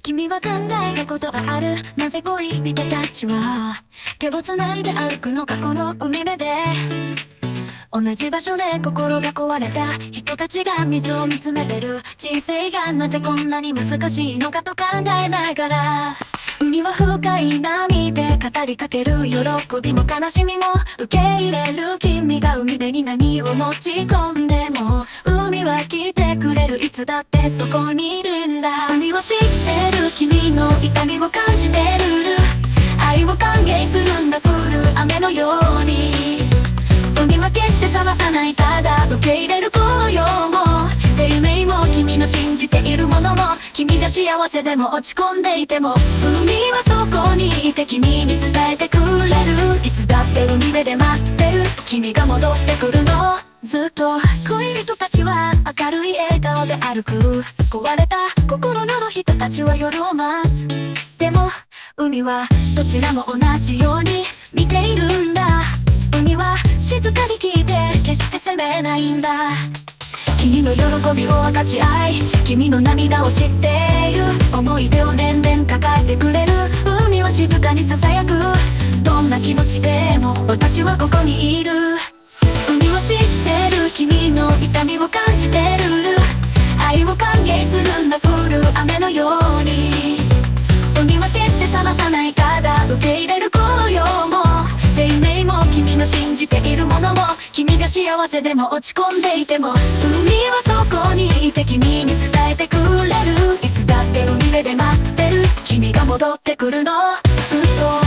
君は考えたことがある。なぜ恋人たちは手をつないで歩くのか、この海辺で。同じ場所で心が壊れた人たちが水を見つめてる。人生がなぜこんなに難しいのかと考えながら、海は深い波で語りかける。喜びも悲しみも受け入れる。君が海辺に何を持ち込んでも海は来てくれる。いつだってそこにいるんだ。海を知ってる、君の痛みを感じてる。愛を歓迎するんだ、降る雨のように。海は決して裁かない、ただ受け入れる。紅葉も生命も君の信じているものも、君が幸せでも落ち込んでいても海はそこにいて君に伝えてくれる。いつだって海辺で待ってる、君が戻ってくるの。ずっと恋人たちは明るい笑顔で歩く。壊れた心の人たちは夜を待つ。でも海はどちらも同じように見ているんだ。海は静かに聞いて決して責めないんだ。君の喜びを分かち合い、君の涙を知っている。思い出を年々抱えてくれる。海は静かに囁く。どんな気持ちでも私はここにいる。海を知ってる、君の痛みを感じてる。愛を歓迎するんだ、降る雨のように。海は決して裁かない、ただ受け入れる。紅葉も生命も君の信じているものも、君が幸せでも落ち込んでいても海はそこにいて君に伝えてくれる。いつだって海辺で待ってる、君が戻ってくるの。ずっと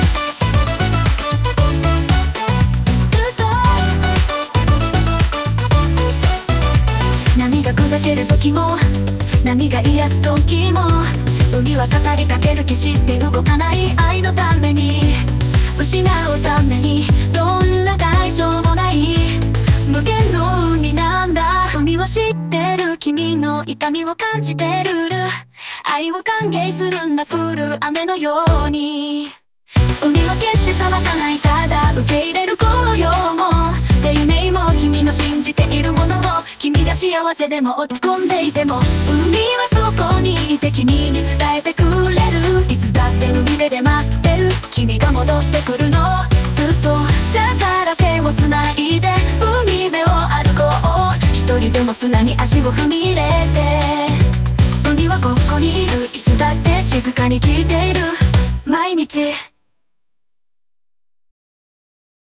波が砕ける時も波が癒す時も、海は語りかける。決して動かない愛のために、失うためにどんな代償もない無限の海なんだ。海を知ってる、君の痛みを感じてる。愛を歓迎するんだ、降る雨のように。海は決して裁かない、ただ受け入れる。紅葉も生命も君の信じているものも、君が幸せでも落ち込んでいても海はそこにいて君に伝えてくれる。いつだって海辺で待ってる、君が戻ってくるの。ずっとだから手をつないで海辺を歩こう。一人でも砂に足を踏み入れて、海はここにいる。いつだって静かに聞いている。毎日